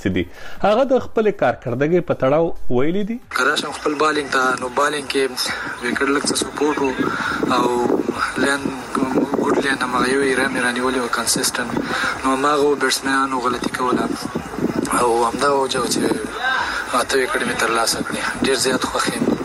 دي. هغه د خپل کارکردګۍ په تړاو ویلي دي کراشم خپل بالینګ ته نو بالینګ کې وکړ لکه سپورټ او لین ګډ لین ما یو ایرانی رانیولې او کنسیسټنت نو ماغه بیټسمنانو غلطي کوله او همدا وجه چې اته وکړې مې تر لاسه کړې ډیر زیات خوښ یم.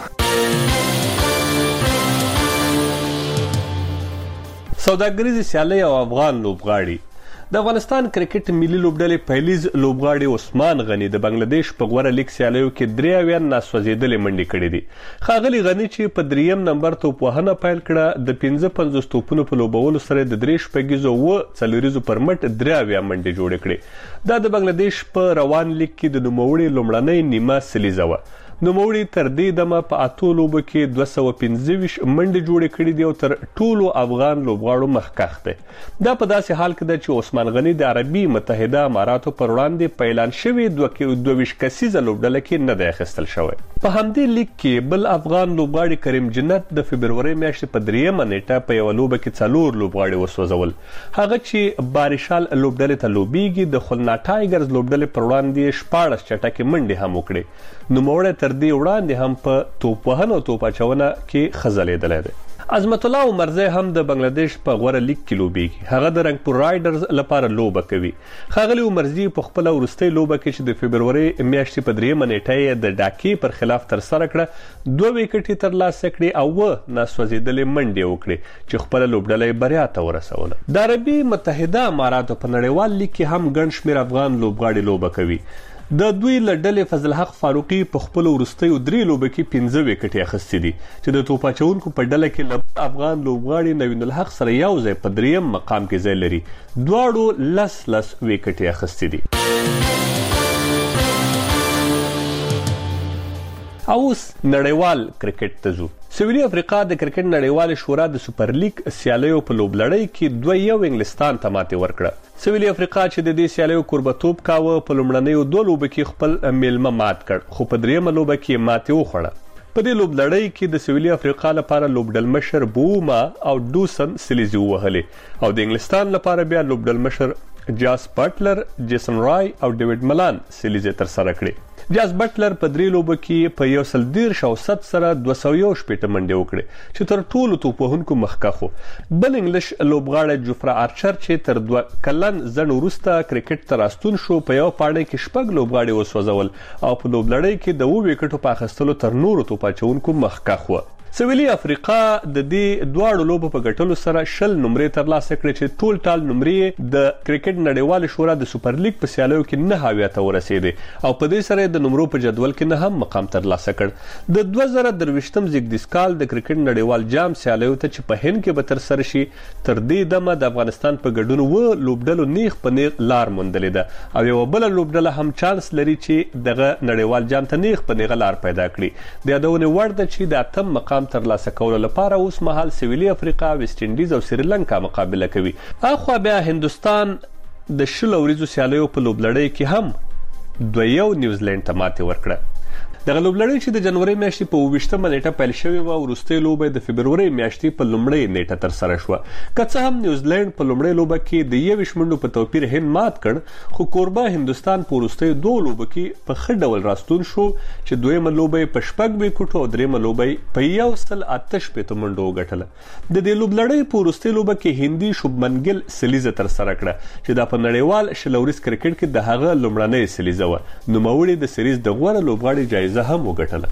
سوداګریزې سیالۍ او افغان لوبغاړي. د افغانستان کرکټ ملي لوبډلې پیلیز لوبغاړي عثمان غني د بنگلاديش په غوره لیګ سیالیو کې 3 ناسوځېدلې منډې کړې دي. ښاغلي غني چې په 3 نمبر توپ وهنه پیل کړه د 55 توپونو په لوبولو سره د 3 شپږیزو و څلوریزو پر مټ 3 منډې جوړې کړې. دا د بنگلاديش په روان لیګ کې د نوموړي لومړنۍ نیمه سلیزه وه. نوموړي تر دې دمه په 8 لوبو کې 225 منډې جوړې کړې دي او تر ټولو افغان لوبغاړو مخکښ دی. دا په داسې حال کې ده چې عثمان غني د عربي متحده اماراتو پر وړاندې په اعلان شوې 22 کسیزه لوبډله کې نه دی اخیستل شوی. په همدې لیګ کې بل افغان لوبغاړي کریم جنت د فبرورۍ میاشتې په 3 نیټه په یوه لوبه کې 4 لوبغاړي وسوځول. هغه چې باریشال لوبډلې ته لوبیږي د خلنا ټایګرز لوبډلې پر وړاندې 14 چټکې منډې هم وکړې. نوموړی تر دې وړاندې هم په توپ وهنه او توپ اچونه کې ځلیدلی دی. عظمت الله عمرزی هم د بنگلاديش په غوره لیګ کې لوبیږي. هغه د رنګپور رایډرز لپاره لوبه کوي. ښاغلي عمرزی په خپله وروستۍ لوبه کې چې د فبرورۍ میاشتې په 3 نیټه یې د ډاکې پر خلاف ترسره کړه 2 ویکټې ترلاسه کړې او ناسوځېدلې منډې وکړې چې خپله لوبډله یې بریا ته ورسوله. د عربي متحده اماراتو په نړیوال لیګ کې هم ګڼ شمېر افغان لوبغاړي لوبه کوي. د دوی له ډلې فضل حق فاروقي په خپلو وروستیو 3 لوبو کې 15 ویکټې اخیستې دي چې د توپ اچوونکو په ډله کې له افغان لوبغاړي نوین الحق سره یو ځای په 3 مقام کې ځای لري. دواړو 10 ویکټې اخیستې دي. اوس نړیوال کرکټ ته ځو. سویلي افریقا د کرکټ نړیوالې شورا د سوپر لیګ سیالیو په لوبلړۍ کې 2-1 انګلستان ته ماتې ورکړه. سویلي افریقا چې د دې سیالیو کوربتوب کاوه په لومړنیو 2 لوبو کې خپل میلمه مات کړ خو په 3 لوبه کې ماتې وخوړه. په دې لوبلړۍ کې د سویلي افریقا لپاره لوبډل مشر بوما او ډوسن سلیزي ووهلې او د انګلستان لپاره بیا لوبډل مشر جاس بټلر، جیسن رای او ډیوډ ملان سلیزي ترسره کړې. جاس بټلر په 3 لوبو کې په 110 سره 201 منډې وکړې چې تر ټولو توپ وهونکو مخکښ و. بل انګلیش لوبغاړی جوفرا آرچر چې تر 2 کلن ځنډ وروسته کرکټ ته راستون شو په یو پاڼۍ کې 6 لوبغاړي وسوځول او په لوبلړۍ کې د 2 ویکټو په اخیستلو تر نورو توپ اچوونکو مخکښ و. سویلي افریقا د دې 2 لوبو په ګټلو سره 20 نمرې ترلاسه کړې چې ټول ټال نمرې د کرکټ نړیوال شورا د سوپر لیګ په سیالیو کې 9 ته ورسېدې او په دې سره د نمرو په جدول کې 9 مقام ترلاسه کړ. د 2023 زیږدیز کال د کرکټ نړیوال جام سیالیو ته چې په هند کې به ترسره شي تر دې دمه د افغانستان په ګډون و لوبډلو نیغ په نیغ لار موندلې ده او یو بل لوبډله هم چانس لري چې دغه نړیوال جام ته نیغ په نیغ لار پیدا کړي. د یادونې وړ ده چې د 8 مقام ترلاسه کولو لپاره اوس مهال سویلي افریقا، ویسټ انډیز او سریلانکا مقابله کوي. اخوا بیا هندوستان د 20 ورځو سیالیو په لوبلړۍ کې هم 2-1 نیوزیلند ته ماتې ورکړه. دغه لوبلړۍ چې د جنوري میاشتې په 28 نیټه پیل شوې وه وروستۍ لوبه د فبرورۍ میاشتې په لومړۍ نیټه ترسره شوه. که څه هم نیوزیلند په لومړۍ لوبه کې د 21 منډو په توپیر هند مات کړ خو کوربه هندوستان په وروستیو 2 لوبو کې په ښه ډول راستون شو چې دویمه لوبه یې په 6 ویکټو او دریمه لوبه یې په 188 منډو وګټله. د دې لوبلړۍ په وروستۍ لوبه کې هندي شوبمن ګل سلیزه ترسره کړه چې دا په نړیوال شلوريز کرکټ کې د هغه لومړنۍ سلیزه وه. نوموړي د سریز د غوره لوبغاړي جایزه هم وګټله.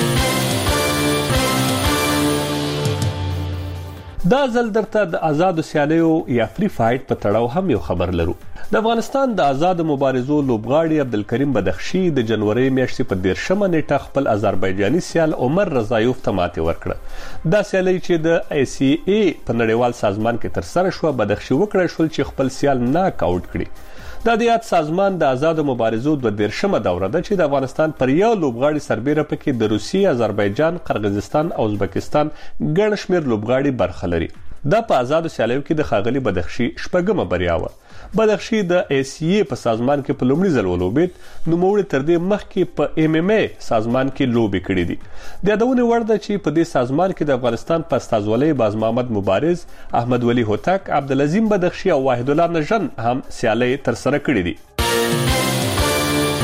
دا ځل درته د آزادو سیالیو یا فری فایټ په تړاو هم یو خبر لرو. د افغانستان د آزاد مبارزو لوبغاړي عبدالکریم بدخشي د جنوري میاشتې په 13 نیټه خپل آذربایجاني سیال عمر رضایوف ته ماتې ورکړه. دا سیالي چې د ICA په نړیوال سازمان کې ترسره شوه بدخشي وکړی شول چې خپل سیال ناک آوټ کړي. دا د یاد سازمان د آزاد مبارزو 22مه دوره ده چې د افغانستان پر یو لوبغاړي سربیره پکې د روسیې، آذربایجان، قرغیزستان او ازبکستان ګڼ شمېر لوبغاړي برخه لري. دا په آزادو سیالیو کې د ښاغلي بدخشي 8مه بریا وه. بدخشي د ICA په سازمان کې په لومړي ځل ولوبېد. نوموړي تر دې مخکې په MMA سازمان کې لوبې کړې دي. د یادونې وړ ده چې په دې سازمان کې د افغانستان په استازولۍ باز محمد مبارز، احمد ولی هوتک، عبدالعظیم بدخشي او واحد الله نژن هم سیالۍ ترسره کړې دي.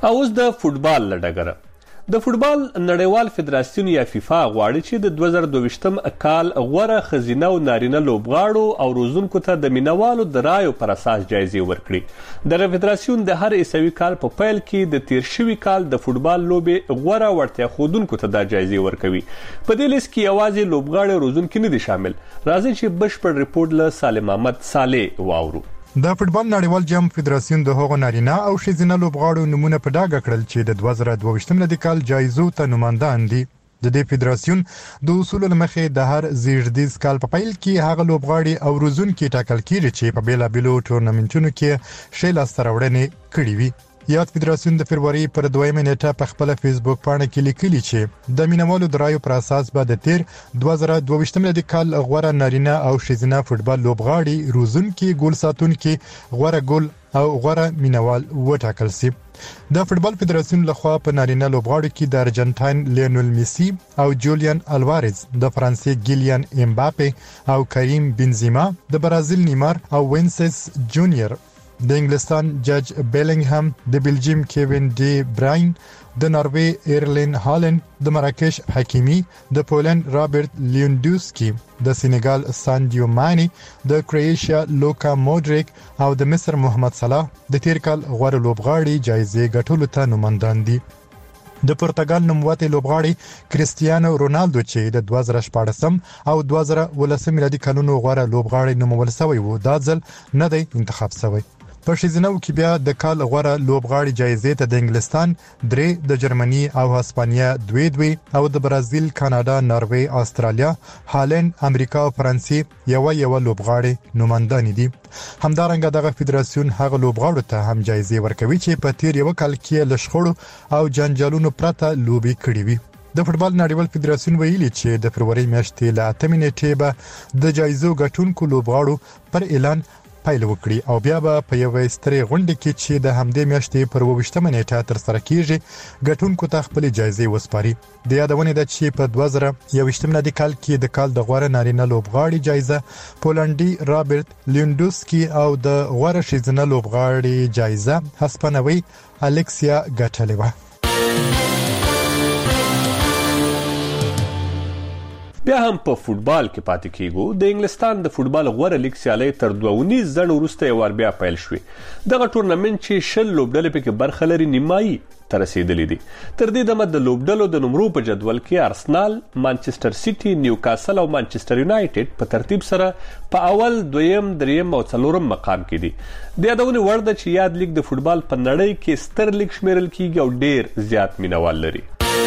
او اوس د فوټبال له ډګره د فوټبال نړیوال فدراسیون یا فیفا غواړي چې د 2022م کال غوره ښځینه او نارینه لوبغاړو او روزونکو ته د مینوالو د رایو پر اساس جایزې ورکړي. دغه فدراسیون د هر عیسوي کال په پیل کې د تیر شوي کال د فوټبال لوبې غوره وړتیا ښودونکو ته دا جایزې ورکوي. په دې لیست کې یوازې لوبغاړي او روزونکي نه دي شامل. راځئ چې بشپړ ریپورت له سالم احمد صالح واورو. د فوټبال نړیوال جام فدراسیون د هغو نارینه او ښځینه لوبغاړو نمونه په ډاګه کړل چې د 2022م لدی کال جایزو ته نوماندان دي. د دې فدراسیون د اصول لمخې د هر زیږدیز کال په پیل کې هغه لوبغاړي او روزونکي ټاکل کیږي چې په بیلابیلو ټورنمنټونو کې ښه لاسته راوړنې کړې وي. یاد فدراسیون د فروری پر 2مه نیټه په خپل فیسبوک پاڼه کې لیکلي چې د مینوالو د رایو پر اساس به د تیر 2022م لدی کال غوره نارینه او ښځینه فوټبال لوبغاړي روزونکي ګول ساتونکي غوره ګول او غوره مینوال وټاکل شي. د فوټبال فدراسیون لخوا په نارینه لوبغاړو کې د ارجنټاین لیونل میسی او جولیان الوارز، د فرانسې ګیلیان امباپه او کریم بنزیما، د برازیل نیمار او وینسس جونیور، د انګلستان جج بیلنګهام، د بلجیم کیوین ډی براین، د ناروې ایرلین هالند، د مراکش حکیمی، د پولند رابرت لیونډوسکی، د سینیګال ساندیو مانی، د کرواتیا لوکا مودریک او د مصر محمد صلاح د تیر کال غوره لوبغاړي جایزې ګټلو ته نوماندان دي. د پرتګال نوموتی لوبغاړي کریستیانو رونالدو چې د 2014 او 2019 میلادي کلونو غوره لوبغاړي نومول شوی وو، دا ځل نه دی انتخاب شوی. په ښځینو کې بیا د کال غوره لوبغاړي جایزې ته د انګلستان 3، د جرمني او هسپانیا 2 او د برازیل، کاناډا، ناروې، استرالیا، هالند، امریکا او فرانسې یو لوبغاړي نوماندان دي. همدارنګه دغه فدراسیون هغه لوبغاړو ته هم جایزې ورکوي چې په تیر یو کال کې له شخړو او جنجالونو پرته لوبي کړې وي. د فوټبال نړیوال فدراسیون ویلي چې د فروری میاشتې له 8 نیټې به د جایزو ګټونکو لوبغاړو پر اعلان پیل وکړي او بیا به په یو سترې غونډه کې چې د همدې میاشتې پر 28مه نیټه تر سره کیږي ګټونکو ته خپل جایزې وسپاري. د یادونه ده چې په 2021 میلادي کال کې د کال د غوره نارینه لوبغاړي جایزه پولندي رابرت لیونډوسکی او د غوره ښځینه لوبغاړي جایزه هسپانوي الکسیا ګټلې وه. بیا هم په فوټبال کې پاتې کیږو. د انګلستان د فوټبال غوره لیګ سیالۍ تر 2.5 ځل وروسته یو ور بیا پیل شوې. دغه ټورنمنت چې 10 لوبډلې پکې برخه لري نیمایي ته رسیدلې دي. تر دې دمه د لوبډلو د نمرو په جدول کې ارسنال، مانچستر سیټي، نیوکاسل او مانچستر یونایټډ په ترتیب سره په اول، دویم، دریم او څلورم مقام کې دي. د یادونې وړ ده چې یاد لیګ د فوټبال په نړۍ کې ستر لیګ شمیرل کیږي او ډیر زیات مینوال لري.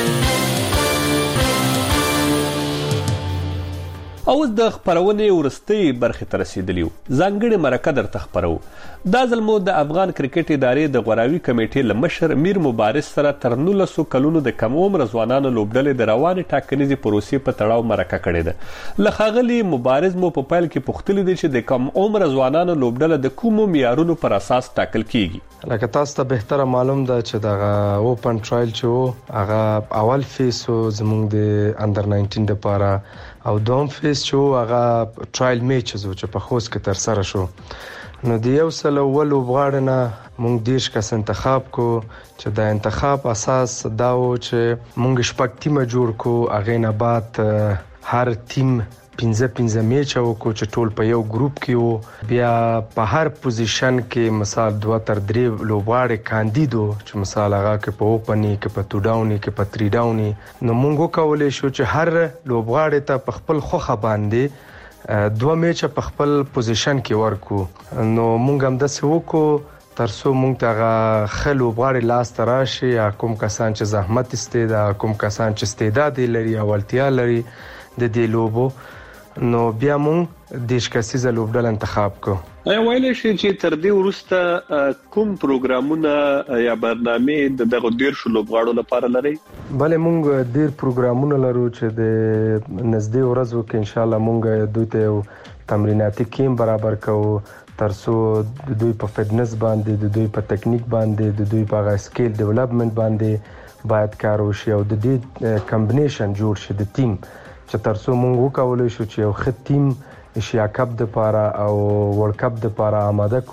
اوس د خبرونې ورستۍ برخې ته رسیدلی وو. ځانګړې مرکه درته خبرو. دا ځل مو د افغان کرکټ ادارې د غوراوي کمیټې له مشر میر مبارز سره تر 19 کلونو د کم عمر ځوانانو لوبډلې د روانې ټاکنیزې پروسې په تړاو مرکه کړې ده. له ښاغلي مبارز مو په پیل کې پوښتلي دي چې د کم عمر ځوانانو لوبډله د کومو معیارونو پر اساس ټاکل کیږي. لکه تاسو ته بهتره معلوم ده چې دغه اوپن ټرایل چې هغه اول فیس زموږ د انډر 19 لپاره او دوم فیس چې هغه ټرایل میچز چې په خوست کې تر سره شو. نو د یو سل اول وبغاړه نه مونږ دیش کس انتخاب کو چې د انتخاب اساس دا و چې مونږ شپږ ټیمه جوړ کو. هغه نه بعد هر ټیم 15 میچ وکړو چې ټول په یو ګروپ کې وو. بیا په هر پوزیشن کې مثال 2 تر 3 لوبغاړي کاندیدو چې مثال هغه کې په اوپنی کې په 2 ډاونی کې په 3 ډاونی. نو مونږ کولای شو چې هر لوبغاړي ته په خپل خوخه باندې 2 میچ په خپل پوزیشن کې ورکو. نو مونږ هم د سوکو ترڅو مونږ ته خلو غواړي لاس تراشي یا کوم کسان چې زحمت استعداد، کوم کسان چې استعداد لري او ولتیا لري د دې لوبو. نو بیا مونږ دیش کسیزه لوبډل انتخاب کو. ویل شي چې تر دې وروسته کوم پروګرامونه یا برنامه دغه ډیر شو لوبغاړو لپاره لري؟ بله مونږ ډیر پروګرامونه لرو چې د نږدې ورځو کې ان شاء الله مونږ دوی ته تمریناتي کیم برابر کوو ترڅو د دوی په فټنس باندې، د دوی په ټیکنیک باندې، د دوی په سکیل ډیولپمنٹ باندې باید کار وشي او د دې کمبینیشن جوړ شي د ټیم چې ترڅو مونږ وکولای شو چې یو ښه ټیم ایشیا کپ د پاره او ورلد کپ د پاره آماده کو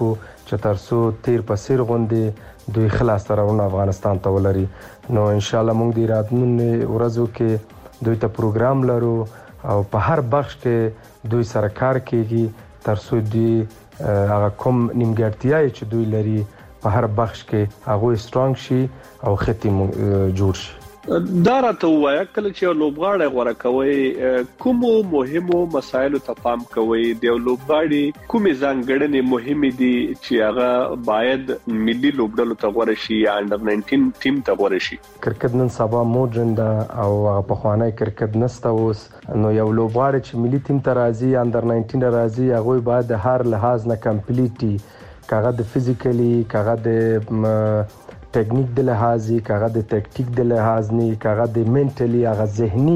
چې ترڅو تیر په سیر غوندې دوی خلاص ترونه افغانستان ته ولري. نو ان شاء الله موږ د راتلونکو ورځو کې دوی ته پروګرام لرو او په هر بخش کې دوی سره کار کیږي ترڅو دوی هغه کوم نیمګړتیاوې چې دوی لري په هر بخش کې هغه سترونګ شي او ختم جوړ شي. دا راته وایي کله چې لوبغاړی غوړه کوي کوم مهمو مسایلو ته پام کوي د لوبغاړي کومې ځانګړنې مهمې دي چې هغه باید ملي لوبډلو ته غوړه شي یا انډر 19 ټیم ته غوړه شي. کرکټ نن سبا موډرن ده او په خوانی کرکټ نسته اوس. نو یو لوبغاړی چې ملي ټیم ته راځي انډر 19 راځي هغه باید د هر لحاظ نه کمپلیټي کاغه د فزیکلی کاغه د ټیکنیک د لحاظي کاغه د ټیکټیک د لحاظ نه کاغه د منټلی هغه ذهني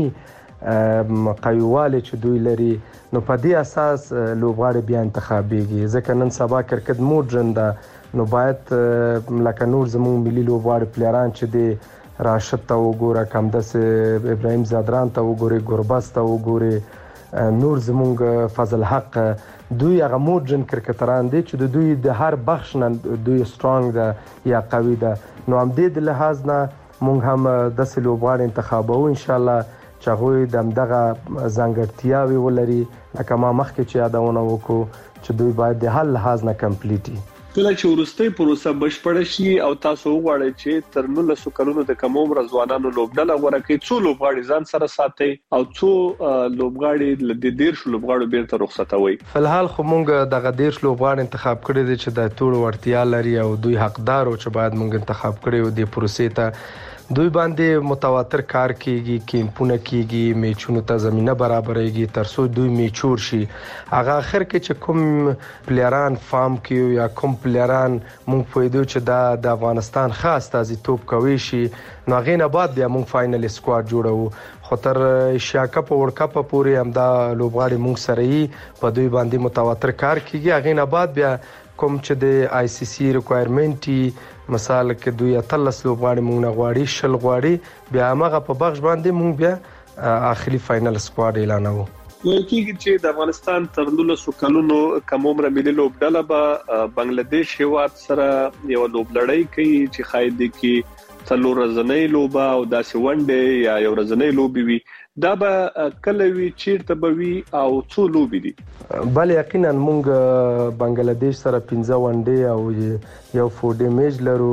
قویواله چې دوی لري. نو په دې اساس لوبغاړي بیا انتخابيږي ځکه نن سبا کرکټ موډرن ده. نو باید لکه نور زموږ ملي لوبغاړي پلیران چې د راشد ته وګوره کمدس ابراهیم زادران ته وګوره ګورباس ته وګوره نور زموږ فضل حق دوی هغه موډرن کرکټران دي چې دوی د هر بخش نه دوی سترونګ ده یا قوي ده. نو هم دې د لحاظ نه مونږ هم د لوبغاړي انتخابو ان شاء الله چې هغه دغه ځانګړتیاوي ولري لکه ما مخکې چې یادونه وکړو چې دوی باید د هر لحاظ نه کمپلیټي. کله چې ورسته پروسه بشپړ شي او تاسو وغواړئ چې تر 19 کلونو د کم عمر ځوانانو لوبډله غوړه کوي څو لوبغاړي ځان سره ساتي او څو لوبغاړي د 13 لوبغاړو بیرته رخصتوي. فلحال خو مونږ دغه 13 لوبغاړي انتخاب کړی دي چې د ټول ورتیا لري او دوی حقدار او چې باید مونږ انتخاب کړی و د پروسې ته دوی باندې متواتر کار کیږي کیمپونه کیږي میچونو ته زمينه برابرېږي ترڅو دوی میچور شي. هغه اخر کې چې کوم پلیران فارم کیو یا کوم پلیران مونږ پوهیدو چې د افغانستان خاص تازي توپ کوي شي نو غي نه بعد بیا مونږ فائنل سکواډ جوړو خو تر ایشیا کپ او ورلد کپ پورې همدا لوبغاړي مونږ سره یې په دوی باندې متواتر کار کیږي. غي نه بعد بیا کوم چې د آی سی سی ریکوایرمنټ مثال کې دوی اتلس لوبغاړي مونږ نه غواړي شل غواړي بیا هغه په بخش باندې مونږ بیا اخري فائنل سکواډ اعلانوو. ویل کېږي چې د افغانستان تر 19 کلونو کم عمر ملي لوبډله به بنگلاديش هیواد سره یو لوبلړۍ کوي چې خایدي کې څلور ورځې لوبه او داسې ونډه یا یو ورځې لوبي وي. دا به کله وی چیرته به وی او څو لوبي دي؟ بل یقینا مونږ بنگلاديش سره 15 ونډه او یو فوډي میچ لرو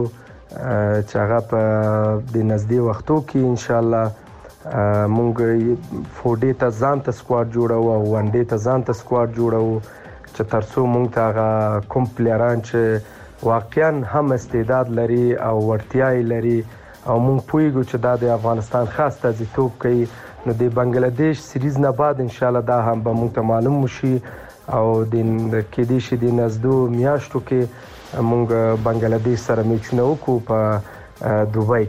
چې هغه په د نږدې وختو کې ان شاء الله مونږ فوډي ته ځان ته سکواډ جوړو او ونډه ته ځان ته سکواډ جوړو چې ترڅو مونږ ته کوم پلیران چې واقعا هم استعداد لري او ورتیاي لري او مونږ پوهیږو چې دا د افغانستان خاص تازي توپ کوي نو د بنگلاديش سیریز نه بعد ان شاء الله دا هم به مونږ ته معلوم وشي او د کې دي شي د نزدو میاشتو کې مونږ بنگلاديش سره میچونه وکړو په دوبای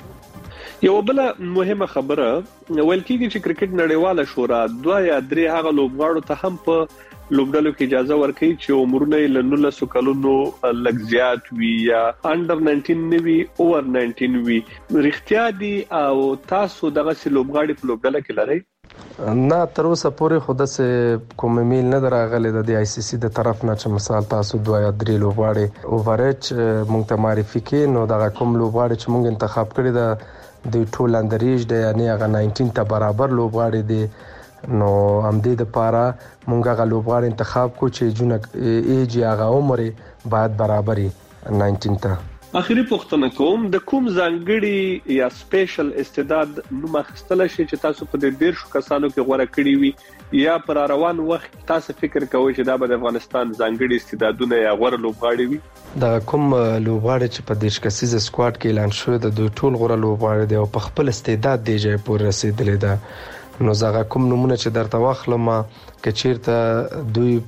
کې. یو بل مهمه خبره ویل کېږي چې کرکټ نړیواله شورا 2 یا 3 هغه لوبغاړو ته هم په لوبډلو کې اجازه ورکړي چې عمرونه له 19 کلونو لږ زیات وي یا انډر 19 نوي اوور 19 وي. رښتیا دي او تاسو دغه لوبغاړي په لوبډله کې لرئ؟ نه تر اوسه پورې خود سه کوم میل نه دراغله د آی سی سی د طرف نه چې مثال تاسو 2 یا 3 لوبغاړي اوورچ مونږ ته معرفي کې نو دغه کوم لوبغاړي چې مونږ انتخاب کړی د ټول اندریج د یعنی هغه 19 ته برابر لوبغاړي دي نو هم دې د پاره مونږه غو لوبغاړي انتخاب کو چې جون ایج هغه عمر باید برابرۍ 19 ته. اخیری پوښتنه کوم د کوم ځانګړي یا سپیشل استعداد نو مخستل شي چې تاسو په دې ډیر شو کسانو کې غوړه کړی وي یا پر روان وخت تاسو فکر کوئ چې دا به د افغانستان ځانګړي استعدادونه یا غوړه لوبغاړي وي؟ دا کوم لوبغاړي چې په دیش کسیز سکواډ کې اعلان شوی د دوی ټول غوړه لوبغاړي دی او په خپل استعداد دی چې پور رسیدلې ده. نو زغه کوم نمونه چې درته واخلم کچیرته دوی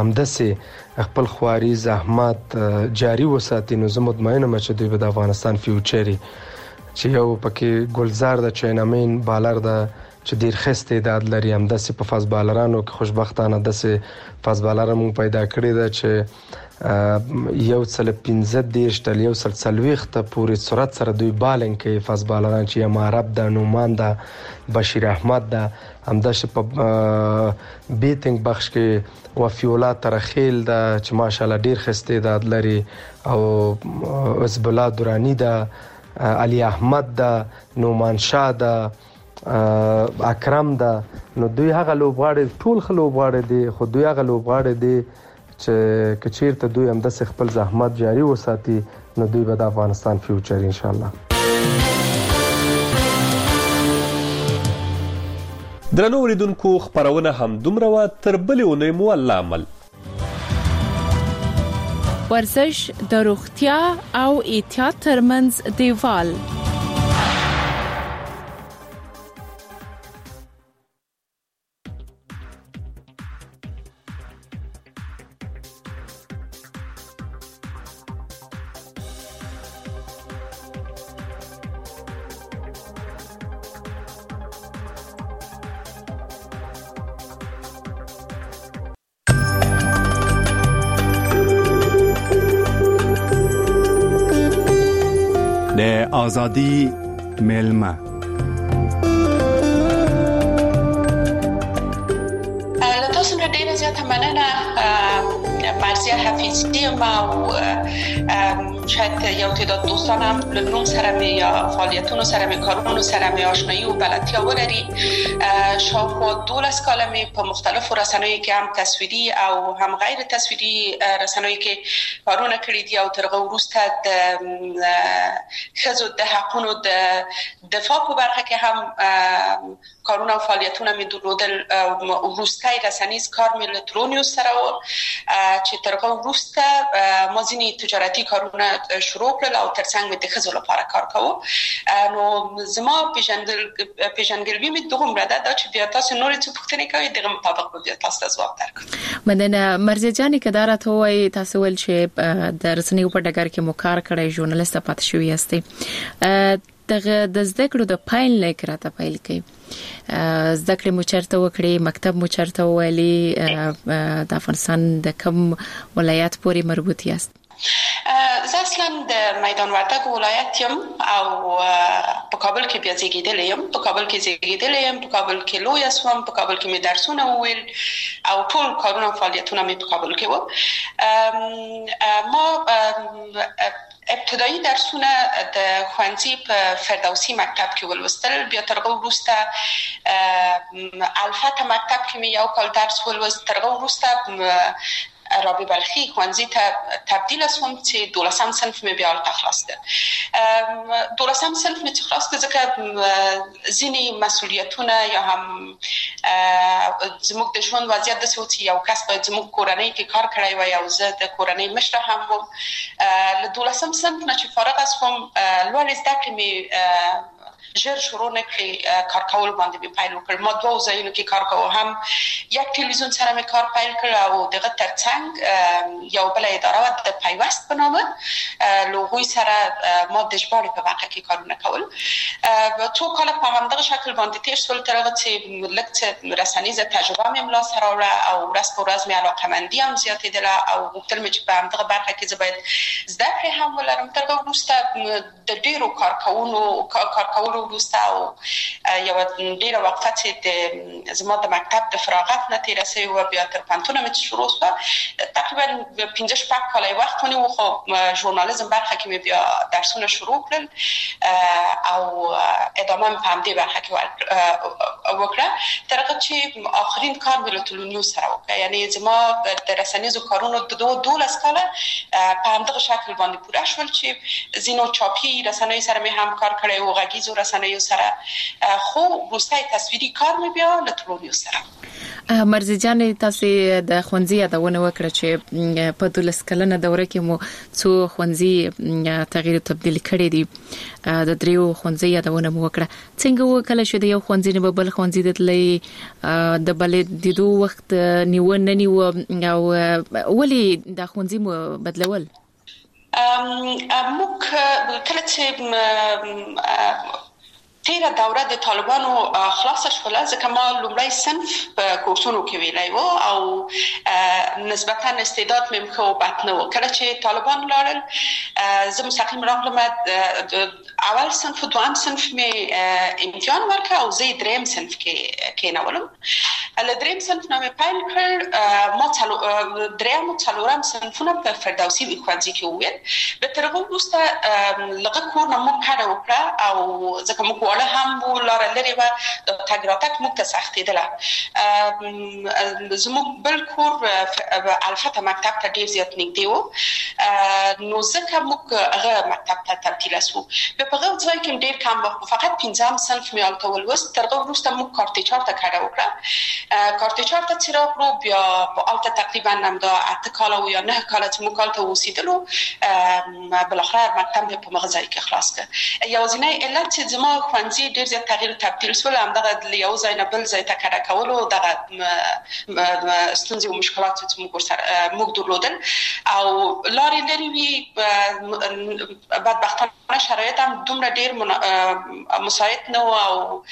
همدسه خپل خواري زحمت جاری وساتي نو زه مطمئنه یم چې دوی د افغانستان فیوچري چې یو پکې ګلزار د چاینامین بالر د چې ډیر خسته استعداد لري همدسه په فاز بالرانو کې خوشبختانه دسه فاز بالر مون پیدا کړی دا چې یو څل 15 دیش تل یو څل څلويخ ته پورې سرعت سره دوی بالنګ کوي فاز بالران چې معرب د نومان د بشیر احمد د همداش په بیتینګ بخش کې وفیولا ترخیل دا چې ماشاءالله ډیر خسته استعداد لري او حزب الله دورانی دا علي احمد دا نومان شاه دا اکرم دا نو دوی هغه لوبغاړي ټول خلوبغاړي دي خو دوی هغه لوبغاړي دي چې کچیرته دوی هم د خپل زحمت جاری وساتي نو دوی به د افغانستان فیوچر ان شاء الله. درنو اوریدونکو خبرونه هم دومره و تر بلې اونۍ مو الله عمل. ورزش د روغتیا او احتیاط ترمنځ دیوال. د آزادی ملمه تاسو نه ډیره زیاته مننه مرزیه حفیظی ما او شاید یو تعداد دوستانم لنوم سره می یا فعالیتونو سره می کارونو سره می آشنایی و بلدتیا ولري شاوخوا 12 کاله می په مختلفو رسنیو کې هم تصویری او هم غیر تصویری رسنیو کې کارونه کړی دي او ترغه وروسته د ښځو د حقونو د دفاع په برخه کې هم کارونه او فعالیتونه می درلودل وروسته رسنیز کار می الکترونیوس سره و چې ترغه وروسته ما ځینې تجارتي کارونه شروع کړل او ترڅنګ مې د ښځو لپاره کار کوم نو زما پیژنګلوي مې دومره ده چې بیا تاسو نورې څه پوښتنې کوئ دغه مطابق به بیا تاسو ته ځواب درکړم. مننه مرزیه جانې کدارته وای تاسو ول چې د رسنیو په ډګر کې مو کار کړی ژورنالیست پاتې شوی یاستئ دغه د زده کړو د پایل لیک راته پیل کړي زده کړې مو چرته وکړي مکتب مو چرته ویلي د افغانستان د کوم ولایت پورې مربوط یاست؟ زه اصلا د میدان وردګ ولایت یم او په کابل کې بیا زیږیدلې یم په کابل کې لوی اسوم په کابل کې مې درسونه وویل او ټول کارونه او فعالیتونه مې په کابل کې وو. ما ابتدایي درسونه د ښوونځي په فردوسي مکتب کې ولوستل بیا ترغه وروسته الفته مکتب کې مې یو کال درس ولوست ترغه وروسته رابعه بلخی ښوونځي ته تبدیل شوم چې 12 صنف مې بیا خلاص کړ. 12 صنف مې خلاص کړ ځکه ځینې مسؤلیتونه یا هم زموږ د ژوند وضعیت د سوچ یو کس په زموږ کورنۍ کې کار کړی و او زه د کورنۍ مشره هم وم. له 12 صنف نه چې فارغ شوم لوړ زده کړې مې ژر شروع نکړي کار کول باندې به پیل وکړ. ما دوه ځایونو کې کار کوم هم یک تلویزیون سره مې کار پیل کړ او دغه ترڅنګ یو بل اداره د پیوست په نامه لوګوي سره ما د ژباړې په برخه کې کارونه کول. څو کال په همدغه شکل باندې تیر شول تر هغه چې لکه رسنیزه تجربه مې ملا سره وړه او ورځ په ورځ مې علاقمندي هم زیاتېدله او غوښتل مې چې په همدغه برخه کې زه باید زده کړې هم ولرم. تر هغه وروسته د ډیرو کار کولو وروسته او یو ډیره وقفه چې زما د مکتب د فراغت نه تیر شوی و بیا تر پانتونه مې شروع شو تقریبا 15 کال وخت ونیو خو ژورنالیزم برخه کې مې بیا درسونه شروع کړل او ادامه مې په همدې برخه کې وکړه تر هغه چې آخرین کار مې له تلونیو سره وکړ. یعنی زما د رسنیزو کارونو د 12 کاله په همدغه شکل باندې پوره شول چې زینو چاپی رسنیو سره مې هم کار کړی او غږیزو رسنیو سره خو وروسته تصویري کار مې بیا له تلونیو سره. مرزیه جان تاسو د ښوونځي یادونه وکړه چې په 12 کلنه دوره کې مو څو ښوونځي تغییر او تبدیل کړي دي د دریو ښوونځي یادونه مو وکړه څنګه وکړه چې د یو ښوونځي نه بل ښوونځي دتلې د بل د دوه وخت نیو او ولې د ښوونځي مو بدلول؟ موږ کله چې تیره دوره د طالبانو خلاص شول ځکه ما لومړی صنف په کورسونو کې ویلای و او نسبتا استعداد مې خو باتنه و کله چې طالبان لاړل زه مستقیم راغلم اول صنف و دویم صنف مې امتحان ورکړ او زه دریم صنف کې کېنولم له دریم صنف نه مې پیل کړ ما دریم او څلورم صنفونه په فردوسي ښوونځي کې وویل به تر هغه وروسته لږ کور نه مو کار وکړه او ځکه موږ وړه هم ولاره لري و تګ راتګ موږ ته سختېدله زموږ بل کور الفته مکتب ته ډېر زیات نږدې و نو ځکه موږ هغه مکتب ته تبدیل شو په هغه ځای کې ډېر کم وخت فقط پنځم صنف مې هلته ولوست تر هغه وروسته موږ کارتچار ته کډه وکړه کارتچار ته چې راغلو بیا هلته تقریبا همدا 8 کاله و یا 9 کاله چې موږ هلته اوسېدلو بالاخره مکتب مې په هغه ځای کې خلاص کړ یوازینی علت چې زما ښوونځي ډېر زیات تغییر تبدیل شول همدغه یو ځای نه بل ځای ته کډه کول او دغه ستونزې او مشکلات چې موږ درلودل او لارې لرې وي بدبختانه شرایط هم دومره ډېر مساعد نه و او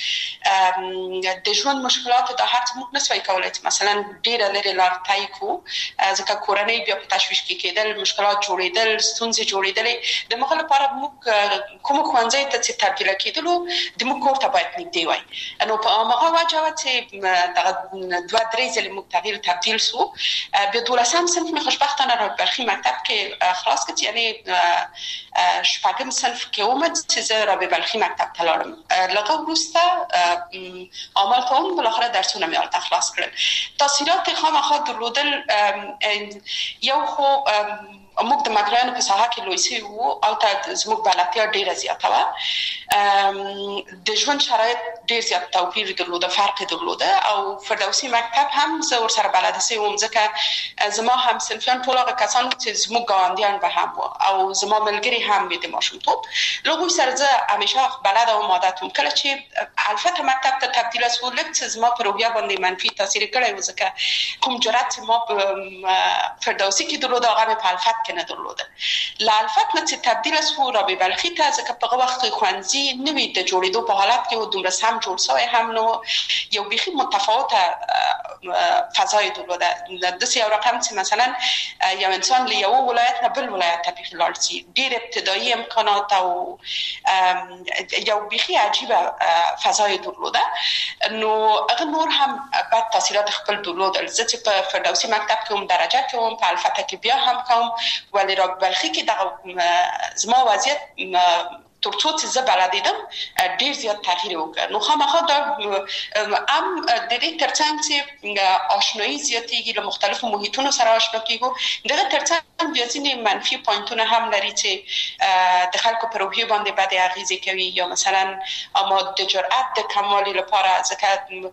د ژوند مشکلات دا هر څه موږ نسوای کولی چې مثلا ډېره لرې لار طی کړو ځکه کورنۍ بیا په تشویش کې کېدل مشکلات جوړېدل ستونزې جوړېدلې د هغه لپاره موږ کوم ښوونځي ته چې تبدیل کېدلو د موږ کور ته باید نږدې وای نو په هغه وجه چې دغه 2-3 ځلې موږ تغییر تبدیل شو بیا 12 صنف مې خوشبختانه را برخي مکتب کې خلاص کړ یعنی شپږم صنف کې ومه چې زه را بلخي مکتب ته لاړم لږ وروسته عمل کوم بالاخره درسونه مې ورته خلاص کړل تاثیرات خامخا درلودل یو خو موږ د مګرانو په ساحه کې لوی سي وو او ته زموږ بلاتیا ډیره زیاته و د ژوند شرایط ډیر زیات توپیر درلوده فرق درلوده او فردوسي مکتب هم زه ورسره بلد سي وم ځکه زما هم صنفیان ټول هغه کسان چې زموږ ګاونډیان به هم او زما ملګري هم د ماشومتوب لږ سره زه همیشه بلد او عادت وم کله چې الفته مکتب ته تبدیل شو لکه زما په روحیه باندې منفي تاثیر کړی و ځکه کوم جرأت ما فردوسي کې درلوده هغه په الفت نه درلوده لالفت نه چې تبدیل شو را به بلخي ته ځکه په هغه وخت ښوونځي نوې د جوړېدو په حالت کې و دومره سم جوړ شوی هم نو یو بیخي متفاوته فضای درلوده داسې یو رقم چې مثلا یو انسان له یو ولایت نه بل ولایت ته بیخي لاړ شي ډېر ابتدایي امکانات او یو بیخي عجیبه فضای درلوده نو هغه نور هم بد تاثیرات خپل درلودل زه چې په فردوسي مکتب کې هم درجه کوم په الفته کې بیا هم کوم ولی را بلخی کې دغه زما وضعیت ترڅو چې زه بلدیدم ډیر زیات تغییر وکړ نو خامخا دا هم د دې ترڅنګ چې آشنایی زیاتېږي له مختلفو محیطونو سره آشنا کیږو دغه ترڅنګ بیا ځینې منفي پوینټونه هم لري چې د خلکو په روحیه باندې بد اغیزه کوي یا مثلا اما د جرأت د کمال لپاره ځکه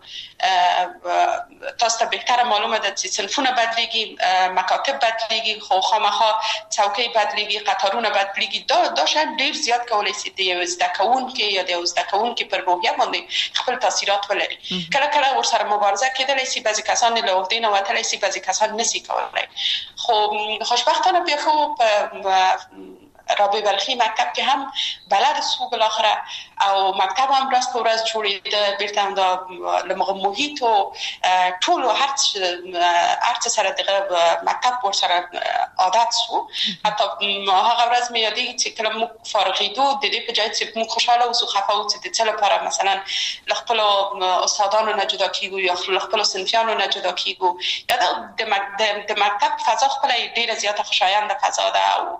تاسو ته بهتره معلومه ده چې صنفونه بدلیږي مکاتب بدلیږي خو خامخا څوکۍ بدلیږي قطارونه بدلیږي دا شاید ډیر زیات کولی د یو زده کوونکي یا د یو زده کوونکي پر روحیه باندې خپل تاثیرات ولري کله کله ورسره مبارزه کېدلی شي بعضې کسان له عهدې نه وتلی شي بعضې کسان نشي کولی خو خوشبختانه بیا خو رابعه بلخی مکتب که هم بلد سو بالاخره او مکتب هم راست و راست جوړېده بیرته هم دا لمغه محیط و ټول و هر څه سره دغه مکتب ورسره عادت سو حتی هغه ورځ مې یادېږي چې کله موږ فارغېدو د دې په جای چې موږ خوشحاله اوسو خفه اوسو د څه لپاره مثلا له خپلو استادانو نه جدا کېږو یا له خپلو صنفیانو نه جدا کېږو یا د مکتب فضا خپله ډېره زیاته خوشاینده فضا ده او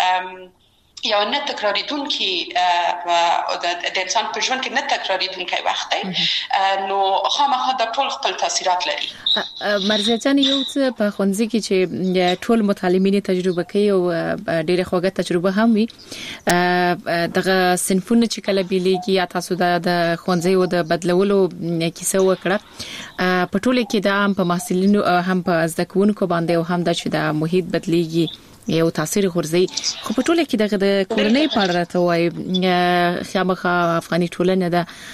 یا نه تکراریدونکي د انسان په ژوند کې نه تکراریدونکي وخت دی نو خامخا د ټول خپل تاثیرات لري مرزیه جان یو څه په ښوونځي کې چې ټول متعلمین تجربه کوي او ډېره خوږه تجربه هم وي دغه صنفونه چې کله بیلېږي یا تاسو د ښوونځي او د بدلولو کیسه وکړه په ټوله کې د عام په محصلینو هم په زده کوونکو باندې او هم د چې د محیط بدلېږي یو تاثیر غورځي خو په ټوله کې د کورنۍ په اړه راته وایي خامخا افغاني ټولنه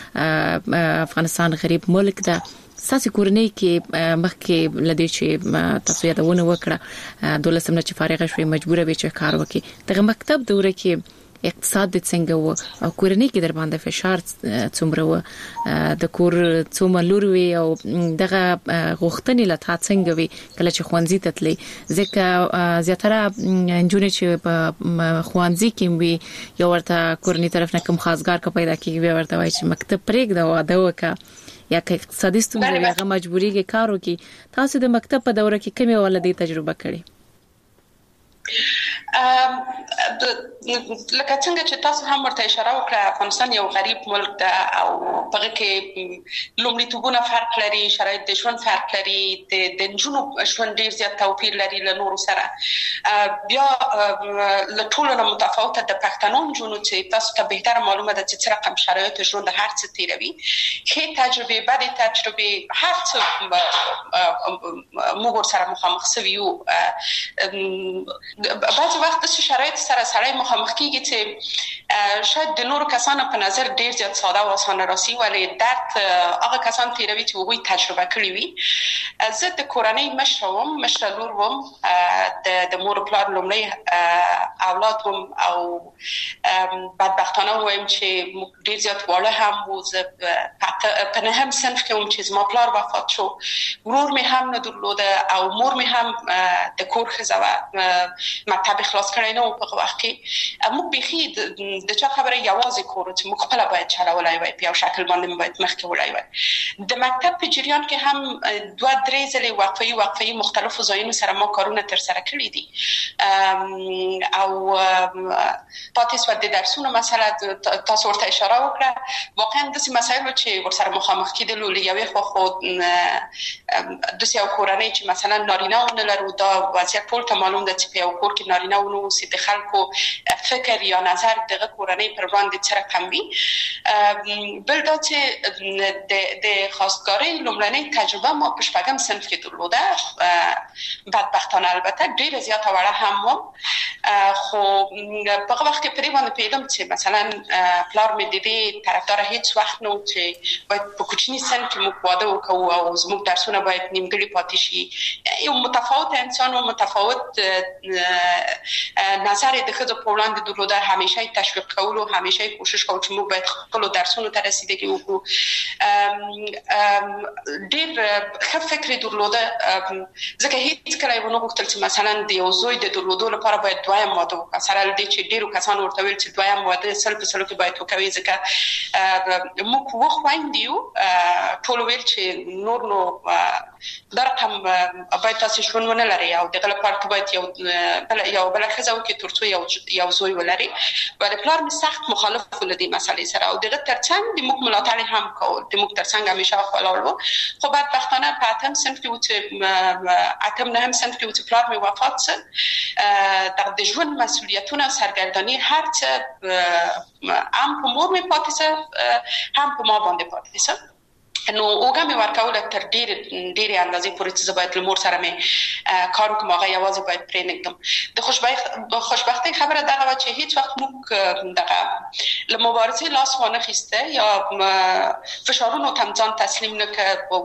د افغانستان غریب ملک ده ساسي کورنۍ کې مخکې لدې چې تاسو یادونه وکړه 12 چې فارغ شوي مجبوره به چې کار وکړي دغه مکتب دوره کې اقتصاد د څنګه و او کورنۍ کې در باندې فشار څومره و د کور څومره لور وی او دغه غوښتنې لته څنګه وی کله چې خوانزي ته تللی ځکه زیاتره جنونه چې په خوانزي کې وی یو ورته کورنۍ طرف نه کوم خاصګار کا پیدا کیږي ورته وایي چې مکتب پرېږده او واده وکړه یا که اقتصادي ستونزې هغه مجبوري کې کار وکړي تاسو د مکتب په دوره کې کومه ولدي تجربه کړې لکه څنګه چې تاسو هم ورته اشاره وکړه افغانستان یو غریب ملک ده او په کې لومړیتوبونه فرق لري شرایط د ژوند فرق لري د نجونو ژوند ډیر زیات توپیر لري له نورو سره بیا له ټولو نه متفاوته د پښتنو نجونو چې تاسو ته بهتره معلومه ده چې څه رقم شرایط ژوند هر څه تیروي ښه تجربه بد تجربه هر څه موږ سره مخامخ سویو بعض وخت د شرایط سره سړی مخامخ کیږي چې شاید د نورو کسانو په نظر ډیر زیات ساده او اسانه راسي ولی درد هغه کسان تیروي چې هغوی تجربه کړی وي زه د کورنۍ مشر لور وم د مور پلار لومړی اولاد وم او بدبختانه وایم چې ډیر زیات واړه هم وو زه په نهم صنف کې وم چې زما پلار وفات شو ورور مې هم نه درلوده او مور مې هم د کور ښځه وه مکتب خلاص کړی نه و په وخت کې موږ بيخي د چا خبره یوازې کورو چې موږ خپل باید چلولای وای په یو شکل باندې باید مخکې وړای وای د مکتب په جریان کې هم 2-3 ځلې وقفې مختلفو ځایونو سره ما کارونه تر سره کړی دي او پاتې سو د درسونو مسله تاسو ورته اشاره وکړه واقعا د څه مسایلو چې ورسره مخامخ کېدل لوي خو د څه کورنۍ چې مثلا نارینه ونه لرو دا وضعیت ټول ته معلوم ده چې په یو کور کې نارینه ونه سي د خلکو فکر یا نظر دغه کورنۍ پر وړاندې څه رقم وي بل دا چې د خاصګاری لومړنۍ تجربه ما په شپږم صنف کې درلوده بدبختانه البته ډیره زیاته وړه هم وم خو په هغه وخت کې پرې باندې پیدم چې مثلا پلار مې د دې طرفدار هیڅ وخت نه چې باید په کوچني سن کې موږ واده وکړو او زموږ درسونه باید نیمګړي پاتې شي یو متفاوت انسان او متفاوت نظر د خود په وړاندې درلوده همیشه تشویق کول او همیشه کوشش کول چې موږ باید خپل درسونو ته رسیدګي وکړو ډېر ښه فکر درلوده ځکه هیڅ کله یې ونه غوښتل چې مثلا د یو زوی د درلودو لپاره باید دویم واده وکړي سره دې چې ډېرو کسانو ورته ویل چې دویم واده سل په سلو کې باید وکوي ځکه موږ وخوایندیو ټول ویل چې نور نو دا رقم باید تاسو ژوند ونه لري او دغه لپاره باید یو بل ښځه وکړي ترڅو یو زوی ولري ولې پلار مې سخت مخالف و له دې مسلې سره او دغه ترڅنګ د موږ ملاتړ هم کول د موږ ترڅنګ همیشه ولاړ وو خو بعدبختانه په اتم صنف کې و چې اتم نهم صنف کې و چې پلار مې وفات شو د ژوند مسؤلیتونه سرګردانی هر څه هم په مور مې پاتې سه هم په ما باندې پاتې سه نو اوګه مې ورکوله تر ډېرې اندازې پورې چې زه باید له مور سره مې کار وکړم هغه یوازې باید پرې نه ږدم د خوشبختۍ خبره دغه وه چې هیڅ وخت موږ دغه له مبارزې لاس وانه خیسته یا فشارونو ته ځان تسلیم نه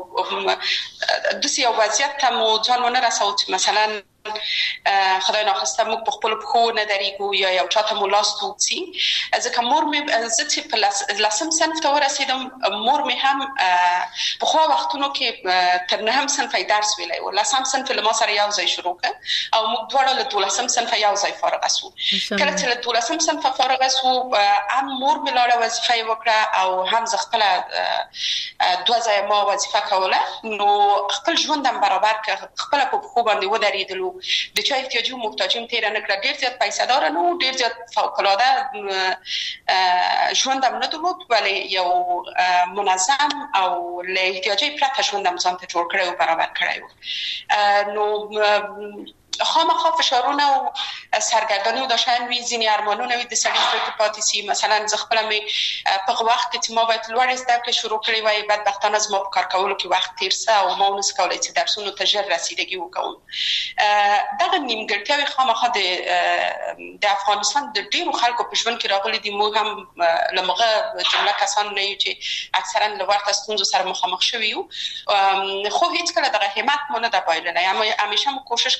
کړ داسې یو وضعیت ته مو ځان ونه رساو چې مثلا خدای ناخواسته موږ په خپل پښو نه درېږو یا یو چاته مو لاس توڅي ځکه مور مې زه چې په لسم صنف ته ورسېدم مور مې هم پخوا وختونو کې تر نهم صنف درس ویلی و لسم صنف له ما سره یو ځای شروع کړ او موږ دواړه له دولسم صنف یو ځای فارغه سو کله چې له دولسم صنف فارغه سو هم مور مې لاړه وظیفه یې وکړه او هم زه خپله 2 ځایه ما وظیفه کوله نو خپل ژوند هم برابر کړ خپله په پښو باندې ودرېدلو د چا احتیاجي محتاجیم تیر نه کړ ډیر زیات پیسې دار نه ډیر زیات فوق العاده ژوند هم نه درلود ولی یو منظم او له احتیاجي پرته ژوند هم ځان ته جوړ کړی او برابر کړی نو خامخا فشارونه او سرګردانی د شان وی ځینې ارمانونه وي د سړي زړه کې پاتې سي مثلا زه خپل مې په وخت کې چې ما باید لوړ زده کړې شروع کړې وای بدبختانه زما په کار کولو کې وخت تیر سه او ما ونه کولای چې درسونو ته ژر رسیدګي وکړم دغه نیمګړتیاوې خامخا د افغانستان د ډیرو خلکو په ژوند کې راغلي دي موږ هم لمغه جمله کسان نه یو چې اکثرا له ورته ستونزو سره مخامخ شوي یو خو هیڅ کله دغه همت مونږ نه دا پایلنه همیشه مو کوشش کړی دی چې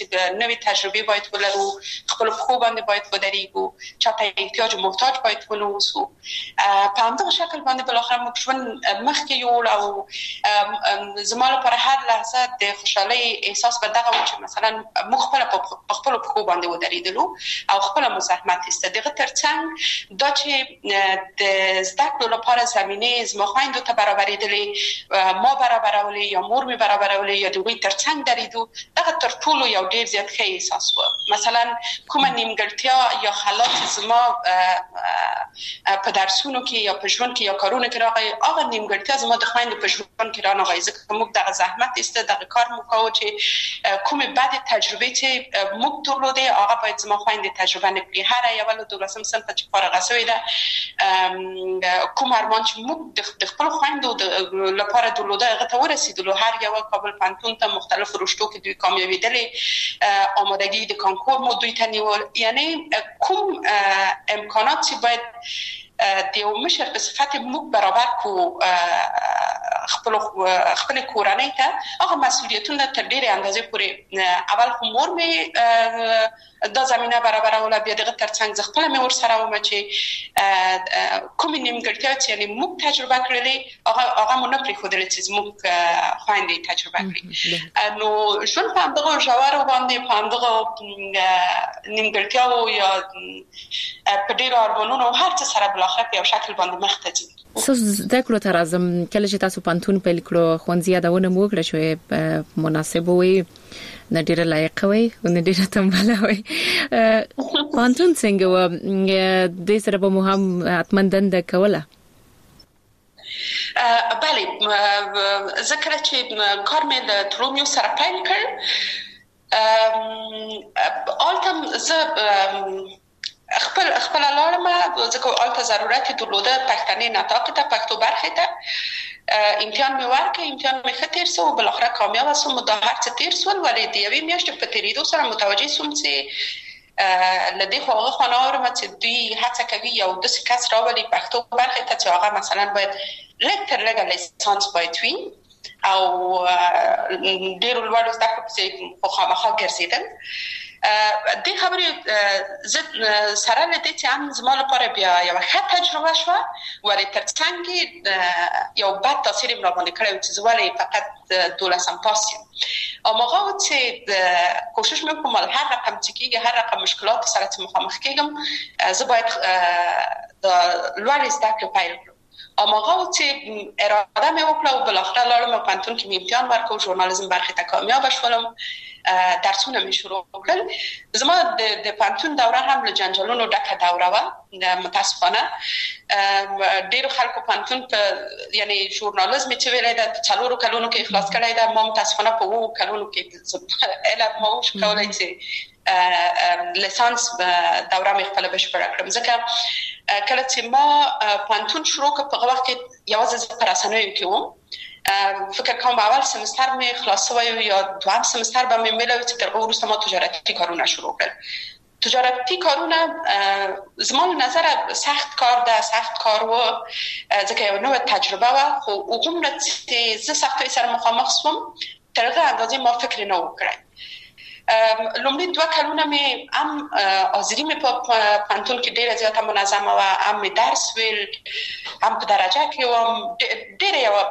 چې نوې تجربه باید ولرو، خپل پخو باندې باید ودرېږو، چاته احتیاج محتاج باید ونوسو. په همدغه شکل باندې بالاخره موږ ژوند مخکې یوړ او زما لپاره هر لحظه د خوشحالۍ احساس به دغه و چې مثلا موږ خپل پخو باندې ودرېدلو او خپل مزاحمت است. دغه ترڅنګ دا چې د زده کړو لپاره زمینه زما خویندو ته برابرېدلې، ما برابرولې یا مور مې برابرولې یا دوی ترڅنګ درېدو، دغه تر ټولو یو ډېر زیات ښه احساس و. مثلا کومه نیمګړتیا یا خلات زما په درسونو کې یا په ژوند کې یا کارونو کې راغی، هغه نیمګړتیا زما د خویندو په ژوند کې رانغی، ځکه موږ دغه زحمت است، دغه کار مو کاوه چې کومه بد تجربه چې موږ درلوده هغه باید زما خویندې تجربه نه کړي. هر یو له 12 صنف چې فارغه شوې ده، کوم ارمان چې موږ د خپل خویندو لپاره درلوده هغه ته ورسېدلو. هر یو کابل پوهنتون ته مختلف رشتو کې دوی کامیابیدلې، آمادگی د کانکور مو دوی ته نیول. یعنی کوم امکانات چې باید د یو مشر په صفت موږ برابر کو خپل کورنۍ ته، هغه مسؤلیتونه تر ډېرې اندازې پورې اول خو مور مې دا زمینه برابروله، بیا دغه ترڅنګ زه خپله مې ورسره وم چې کومې نیمګړتیاوې چې یعنې موږ تجربه کړلې هغه مو نه پرېښودلې چې زموږ خویندې تجربه کړي. نو ژوند په همدغه ژورو باندې، په همدغه نیمګړتیاوو یا په ډېرو ارمانونو هر څه سره بالاخره په یو شکل باندې مخ ته ځي. زده کړو ته راځم. کله چې تاسو پوهنتون پیل کړو، ښوونځي یادونه مو وکړه چې مناسب وي، نه ډېره لایقه وي او نه ډېره تنبله وي. پوهنتون څنګه و؟ دې سره به مو هم حتما دنده کوله؟ بله، زه کله چې کار مې د ترومیو سره پیل کړ، هلته زه خپل لاړم، ځکه هلته ضرورت درلوده پښتني نطاق ته، پښتو برخې ته. امتحان مې ورکړ، امتحان مې ښه تېر شو، بالاخره کامیاب شوم. دا هر څه تېر شول، ولې د یوې میاشتې په تېرېدو سره متوجه شوم چې له دې خوا هغه خوا نه اورم چې دوی هڅه کوي یو داسې کس راولي پښتو برخې ته چې هغه مثلا باید لږ تر لږه لیسانس باید وي او ډېرو لوړو زده کړو پسې خو خامخا ګرځېدل. دې خبرې زه سره له دې چې هم زما لپاره بیا یوه ښه تجربه شوه، ولې ترڅنګ یو بد تاثیر یې راباندې کړی و چې زه ولې فقط 12 پاس یم. هماغه و چې کوشش مې وکړم هر رقم چې کېږي، هر رقم مشکلاتو سره چې مخامخ کېږم، زه باید د لوړې زده کړې پیل کړم. هماغه و چې اراده مې وکړه او بالاخره لاړم پوهنتون کې مې امتحان ورکړ، ژورنالیزم برخې ته کامیابه شولم، درسونه مې شروع کړل. زما د پوهنتون دوره هم له جنجالونو ډکه دوره وه، متاسفانه. ډېرو خلکو پوهنتون په یعنی ژورنالیزم چې ویلی ده په 4 کلونو کې اخلاص کړی ده، ما متاسفانه په 7 کلونو کې علم ما وشو کولی چې لیسانس دوره مې خپله بشپړه کړم. ځکه کله چې ما پوهنتون شروع کړ، په هغه وخت کې یوازې زه په رسنیو کې وم. فکر کوم اول سمستر مې خلاص شوی یا دویم سمستر به مې ملوي چې تر هغه وروسته ما تجارتي کارونه شروع کړل. تجارتي کارونه زما له نظره سخت کار ده، سخت کار و، ځکه یو نوې تجربه وه، خو هغومره چې زه سختیو سره مخامخ شوم تر هغه اندازې ما فکر نه و کړی. لومړی 2 کلونه مې هم حاضري مې په پوهنتون کې ډېره زیاته منظمه وه، هم مې درس ویل، هم په درجه کې وم. ډېره یوه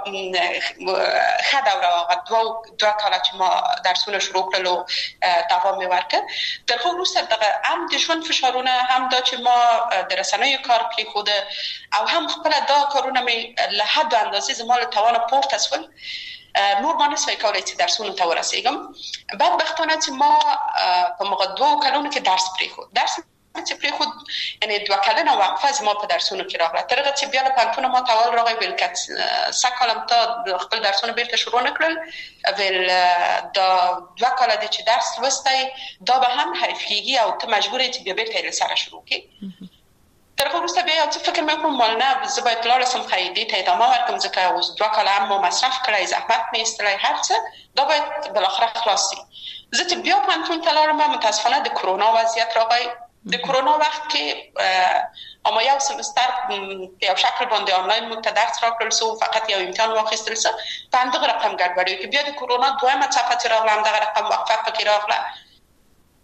ښه دوره وه هغه 2 کاله چې ما درسونه شروع کړل او دوام مې ورکړ. تر هغه وروسته دغه هم د ژوند فشارونه، هم دا چې ما د رسنیو کار پرېښوده او هم خپله دا کارونه مې له حد اندازې زما له توانه پورته شول. نور ما نسوای کولی چې درسونو ته ورسېږم. بدبختانه چې ما په هغه 2 کلونو کې درس پرېښود. درس چې پرېښود یعنې 2 کلنه وقفه زما په درسونو کې راغله. تر هغه چې بیا له پوهنتونه ما ته اول راغی ویل که 3 کاله تا خپل درسونه بیرته شروع نه کړل، ویل دا 2 کاله دی چې درس لوستی دا به هم حریفېږي او ته مجبور یې چې بیا بیرته یې له سره شروع کړې. تر هغه وروسته بیا یو څه فکر مې وکړم مال نه، زه باید لاړه شم دې ته ادامه ورکړم، ځکه اوس 2 کاله هم ما مصرف کړی، زحمت مې ایستلی، هر څه دا باید بالاخره خلاص شي. زه چې بیا پوهنتون ته لاړم، متاسفانه د کرونا وضعیت راغی. د کرونا وخت کې اما یو سمستر په یو شکل باندې آنلاین موږ ته درس راکړل شو، فقط یو امتحان واخیستل شو. په همدغه رقم ګډوډي کې بیا د کرونا دویمه څپه چې راغله، همدغه رقم وقفه پکې راغله.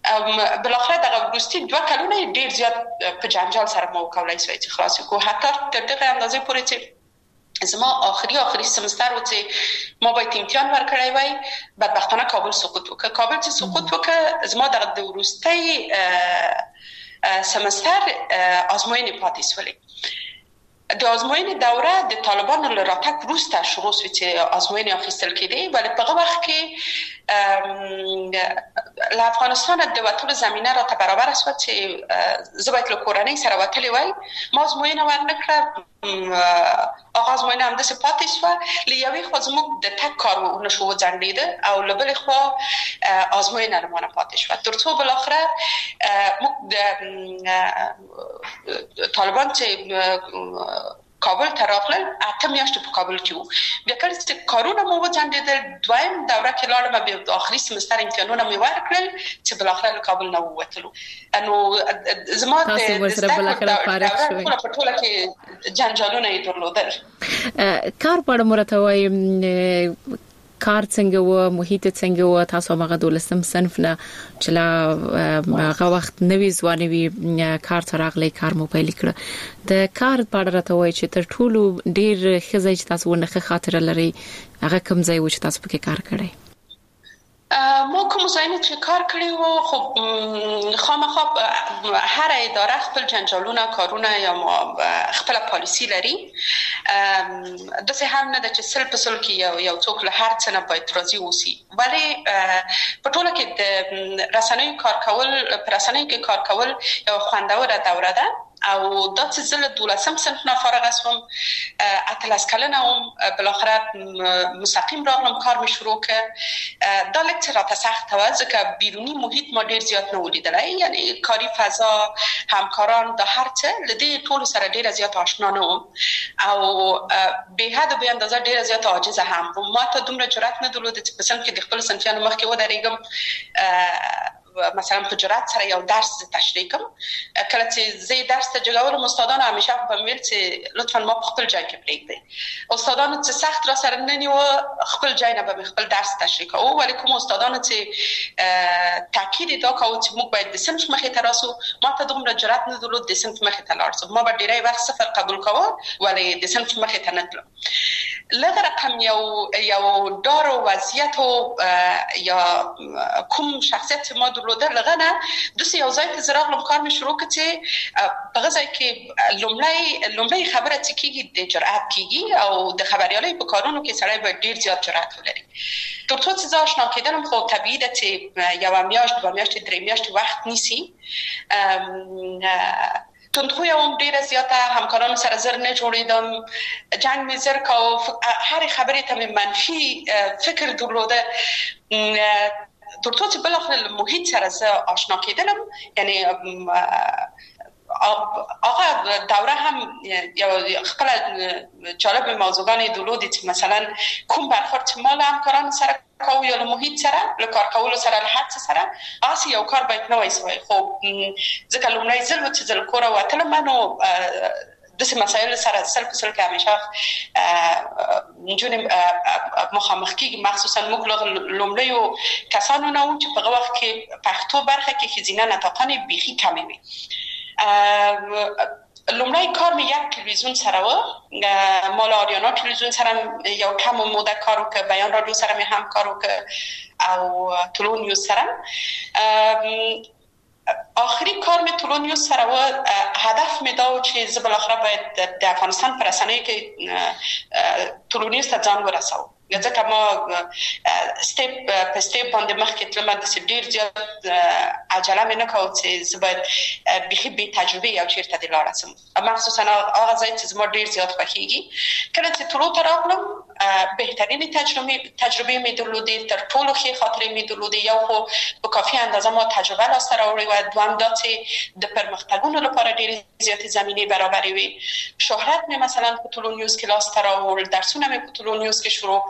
بالاخره دغه وروستي 2 کلونه ډیر زیات په جنجال سره مو کولای شي چې خلاص کو حتی تر دغه اندازې پورې چې زما آخری سمستر و چې ما باید امتحان ورکړی وای بدبختانه کابل سقوط وکړ. کابل چې سقوط وکړ زما د وروستي سمستر آزموینې پاتې شولې. د آزموینې دوره د طالبانو له راتګ وروسته شروع شوه چې آزموینې اخیستل کېدې، ولی په هغه وخت کې له افغانستان د وتلو زمینه راته برابر شوه چې زه باید له کورنۍ سره وتلی وای. ما آزموینه ورنکړه، هغه آزموینه همداسې پاتې شوه. له یوې خوا زموږ د تګ کار ونشو وځنډېده او له بلې خوا آزموینه له ما نه پاتې شوه، تر څو بالاخره موږ د طالبان چې کابل ته راغلل 8 میاشتې په کابل کې وو. بیا کله چې کارونه مو وځنډېدل، دویم دوره کې لاړم، بیا د آخري سمستر امتحانونه مې ورکړل چې بالاخره له کابل نه ووتلو. نو زما د په ټوله کې جنجالونه یې درلودل. کار په اړه مرته وایم، کار څنګه و، محیط څنګه و؟ تاسو هغه 12م صنف نه چې هغه وخت نوې ځوانوي کار ته راغلی، کار مو پیل کړ. د کار په اړه راته وایي چې تر ټولو ډیر ښه ځای چې تاسو ونه خاطر لري هغه کوم ځای و چې تاسو پکې کار کړی؟ ما کوم ځای چې کار کړی و، خو خامخا هر اداره خپل جنجالونه کارونه یا خپل پالیسی لري. داسې هم نه ده چې سل په سل کې یو څوک له هر څه نه باید راضي اوسي، ولی په ټوله کې د رسنیو کار کول، په رسنیو کې کار کول یو خوندوره دوره ده. او دا چې زه له 12م صنف نه فارغ شوم، 18 کلنه وم، بالاخره مستقیم راغلم کار مې شروع کړ. دا لږ څه راته سخته وه ځکه بیرونی محیط ما ډیر زیات نه ولیدلی، یعنی کاري فضا، همکاران، دا هر څه له دې ټولو سره ډیره زیات آشنا نه وم او به حد به اندازه ډیره زیات عاجزه هم وم. ما ته دومره جرأت نه درلود چې په صنف کې د خپل صنفیانو مخکې ودرېږم، مثلا په جرأت سره یو درس تشریح کوم. کله چې زه درس ته جوړولم، استادانو همیشه په ویل چې لطفا ما په خپل ځای کې پرېږدئ. استادانو چې سخت را سره نه نیوه، خپل ځای نه به خپل درس تشریح کوو، ولی کوم استادانو چې تاکید دا کوي چې موږ باید د صنف مخې ته راسو، ما ته دومره جرأت نه درلود د صنف مخې ته لاړ شم. ما به ډیری وخت صفر قبول کوه، ولی د صنف مخې ته نه تلم. لږ رقم یو دار و وضعیت یا کوم شخصیت ما درلوده لغه نه دوسه یو ځای ته راغلم، کار مې شروع کړ چې په ځای کې لومړی خبره چې کیږي د جرأت کیږي او د خبريالۍ په کارونو کې سړی باید ډیر زیات جرأت ولري. تر څو چې ځا آشنا کېدلم، خو طبیعي ده چې یو میاشت، 2 میاشتې، 3 میاشتې وخت نیسي. تندخوی هم ډیره زیاته، همکارانو سره زر نه جوړیدم، جنگ مې زر کاو، هر خبرې ته مې منفي فکر درلوده. تر څو چې بالاخره محیط سره زه آشنا کېدلم، یعنی آقا دوره هم یا خپل جالب موضوعانی درلودی چې مثلا کوم برخورد چې ما له همکارانو سره کوو یا له محیط سره، له کار کولو سره، له هر څه سره، اسی یو کار باید نوی سوی. خو ځکه لومړی ځل و چې زه له کوره وتلم، نو داسې مسایل سره سل په سل کې همیشه نجونې مخامخ کېږي، مخصوصا موږ لومړیو کسانو نه وو چې په هغه وخت کې پښتو برخه کې ښځینه نطاقانې بیخي کمې وې. لومړی کار مې یک تلویزیون سره و، مال آریانا تلویزیون سره یو کم موده کار وکړ، بیان رادیو سره مې هم کار وکړ او طلوع نیوز سره. آخری کار مې طلوع نیوز سره و. هدف مې دا و چې زه بالاخره باید د افغانستان په رسنیو کې طلوع نیوز ته ځان ورسوم، ځکه ما سټیپ په سټیپ باندې مخکې تلم، د ډیر زیات عجله مې نه کوله چې زه باید بیخي بې تجربه یو چیرته دې لاړه شم، مخصوصا هغه ځای چې زما ډیر زیات خوښیږي. کله چې طلوع ته راغلم، بهترین تجربه مې درلودې، تر ټولو ښې خاطرې مې درلودې. یو خو په کافي اندازه ما تجربه لاسته راوړې وه، دویم دا چې د پرمختګونو لپاره ډېرې زیاتې زمینې برابرې وې. شهرت مې مثلا په طلوع نیوز کې لاسته راوړل، درسونه مې په طلوع نیوز کې شروع کړل،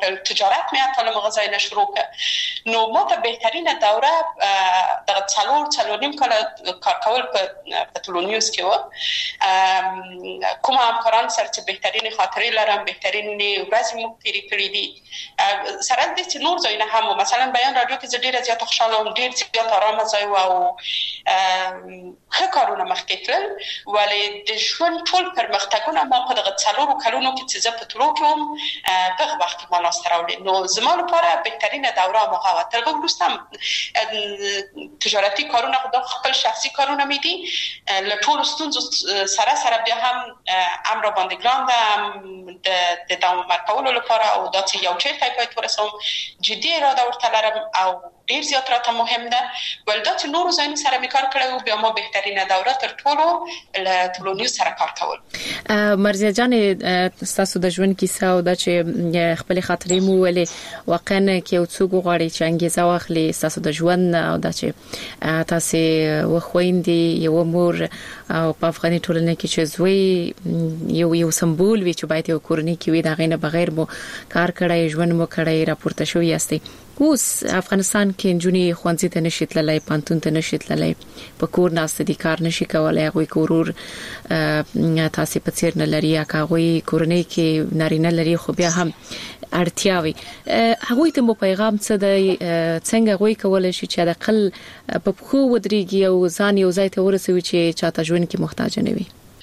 کړ تجارت مې اتل مغزای نه شروع کړ نو ماته بهترینه دوره د 4.5 کال کار کول په تولونیوس کې و کوم همکاران سره چې بهترین خاطرې لرم بهترین ورځې مو تیرې کړې دي سره د چې نور ځایونه هم مثلا بیان رادیو کې ډیره زیات خوشاله وم ډیر زیات آرام ځای و او ښه کارونه مخکې کړل ولې د ژوند ټول پرمختګونه ما په دغه 4 کلونو کې چې زه په تلو کې وم په وخت کې ما لاسته راوړل نو زما لپاره بهترینه دوره هغه تر هغه وروسته تجارتي کارونه خو خپل شخصي کارونه مې دي له ټولو ستونزو سره بیا هم امر باندې ګران د دوام ورکولو لپاره او دا چې یو چیرته پای ورسوم جدي اراده ورته لرم او ډیر زیات راته مهم ده ولدا چې نور ځای سره مې کار کړو بیا ما بهترینه دوره تر ټولو له تولونیو سره کار کول مرزیه جان تاسو د ژوند کیسه او د چې خپل خاطرې مو ولې واقعا کې یو څوک غواړي چې انګیزه واخلي تاسو د ژوند او د چې تاسو وخويندې یو مور او په افغاني ټولنه کې چې زوی یو سمبول وي چې باید یو کورنۍ کې وي دا غینه بغیر مو کار کړای ژوند مو کړای راپورته شوی یاستئ اوس افغانستان کې انجونی خوانځي ته نشي تللای پانتون ته نشي تللای په کور ناست دي کار نشي کولای هغه کورور تاسو په څیر نه لري هغه کورنۍ کې نارینه لري خو بیا هم اړتیاوي هغه ته مو پیغام څه دی څنګه غوي کولای شي چې د اقل په خو ودرېږي او ځان یو ځای ته ورسوي چې چاته ژوند کې محتاج نه وي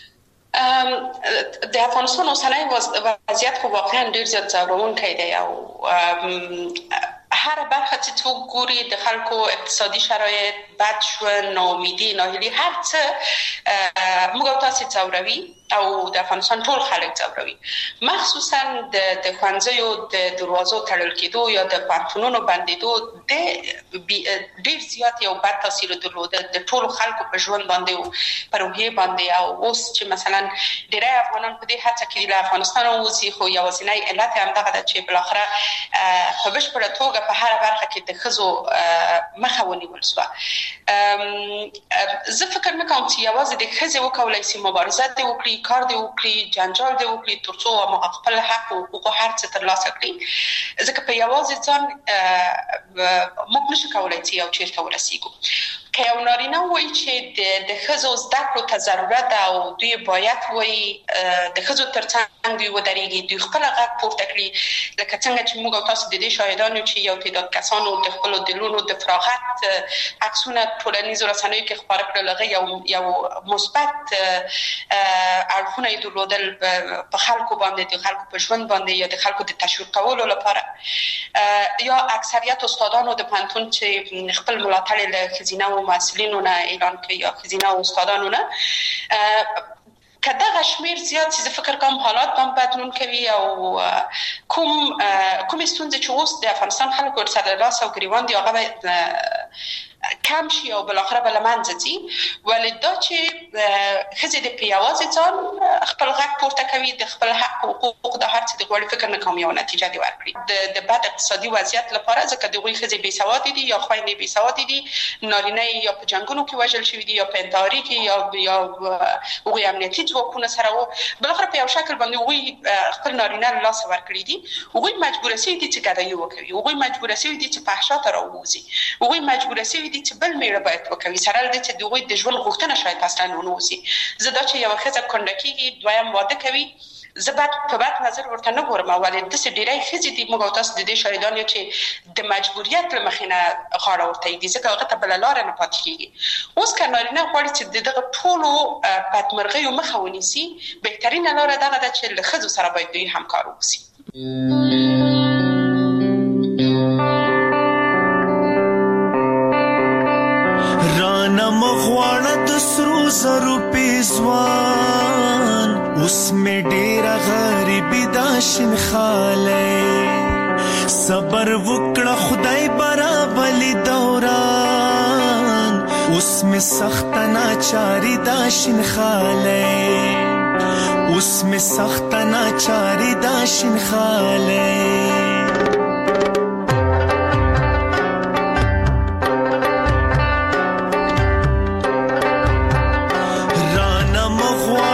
د افغانستان اوسنۍ وضعیت خو واقعا ډیر زیات ځورونکی دی او هر برخه چې څوک ګوري د خلکو اقتصادي شرایط بد ژوند ناامیدي ناهیلي هر څه موږ تاسو ځوروي او د افغانستان ټول خلک ځوروي مخصوصا د خوانځیو د دروازو تړل کېدو یا د پانتونونو بندیدو د ډیر زیات یو بد تاثیر درلوده د ټول خلکو په ژوند باندې او په روحیه باندې او اوس چې مثلا ډیری افغانان په دې هڅه کې د افغانستان اوسي خو یوازینی علت هم دغه چې بل اخره په بشپړه توګه په هر برخه کې د خزو مخه ونیول شو زه فکر نه کوم چې یوازې د خزو وکولای شي مبارزه دی وکړي کار دی وکړي جنجال دی وکړي ترڅو هغه خپل حق او حقوق هر څه ترلاسه کړي ځکه په یوازې ځان موږ نشو کولای چې یو چیرته ورسیږو که یو نارینه وایي چې د خزو زده کړو ته ضرورت او دوی باید وایي د خزو ترڅنګ دوی ودرېږي دوی خپل غږ پورته کړي لکه څنګه چې موږ تاسو د دې شاهدان یو چې یو تعداد کسانو د خپل دلونو د فراغت عکسونه ټولنیزو رسنیو کې خبره کړل هغه یو مثبت اړخونه یې درلودل په خلکو باندې د خلکو په ژوند باندې یا د خلکو د تشویق کولو لپاره یا اکثریت استادانو د پانتون چې خپل ملاتړ له خزینه او مسؤلینو نه اعلان کوي یا خزینه او استادانو نه کداغه شمیر زیات چې فکر کوم حالات هم بدلون کوي او کوم ستونزې چې اوس د افغانستان خلکو سره لاس او ګریوان دي هغه کم شي او بل اخره بل منځ دي ولدا چې خزې د پیاوازي ځان خپل غږ پورته کوي د خپل حق او حقوق د هر څه د غوړي فکر نه کوم یو نتیجه دی ورکړي د بد اقتصادي وضعیت لپاره ځکه د غوي خزې بې سواد دي یا خويندې بې سواد دي نارینه یا په جنگونو کې وژل شوی دي یا په انتحاري کې یا غوي امنیتي ځواکونه سره وو بل اخره په یو شکل باندې غوي خپل نارینه لاس ورکړي دي غوي مجبور شي دي چې ګډه یو کوي غوي مجبور شي دي چې فحشا ته راوځي غوي مجبور شي دي چې بل میړه باید وکوي سره د چې دوی د ژوند غوښتنه شاید اصلا ونه وسی زدا چې یو خزه کندکیږي دویم واده کوي زبات په بات نظر ورته نه ګورم ولې د څه ډیرای خزي د موږ تاسو د دې شاهدان چې د مجبوریت لمخینه غاړه ورته دي ځکه هغه ته بل لار نه پاتې کیږي اوس کانارینه غواړي چې دغه ټولو پاتمرغي مخه ونیسي بهترینه لار دغه ده چې له خزو سره باید دوی همکار وسی مغواړه د سرو زرو پیزوان اوس مې ډېره غریبي دا شینخالی صبر وکړه خدای برابرلی دوران اوس مې سخته ناچاري دا شینخالی اوس مې سخته ناچاري دا شینخالی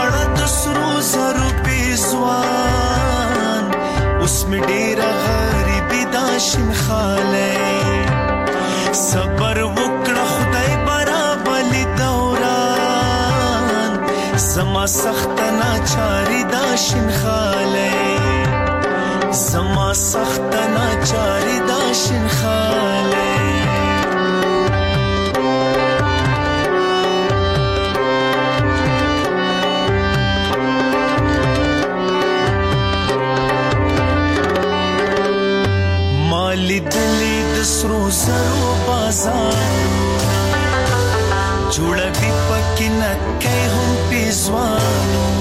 اوس مې ډېره غریبي شنخاله صبر وکړه خدای برابر دوران زما سخت ناچاری دا شنخاله زما سخت ناچاری دا شنخاله دلی د سرو زرو بازار جوړه دی پکې نه کوي هم پیزوانو